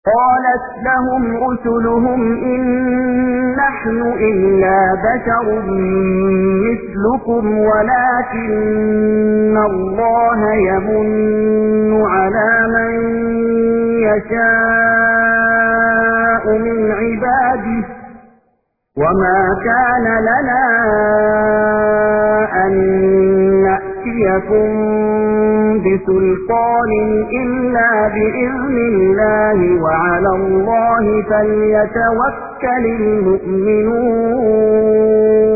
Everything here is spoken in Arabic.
قالت لهم رسلهم إن نحن إلا بشر مثلكم ولكن الله يمن على من يشاء من عباده وما كان لنا أن نأتيكم بسلطان إلا بإذن الله وعلى الله فليتوكل المؤمنون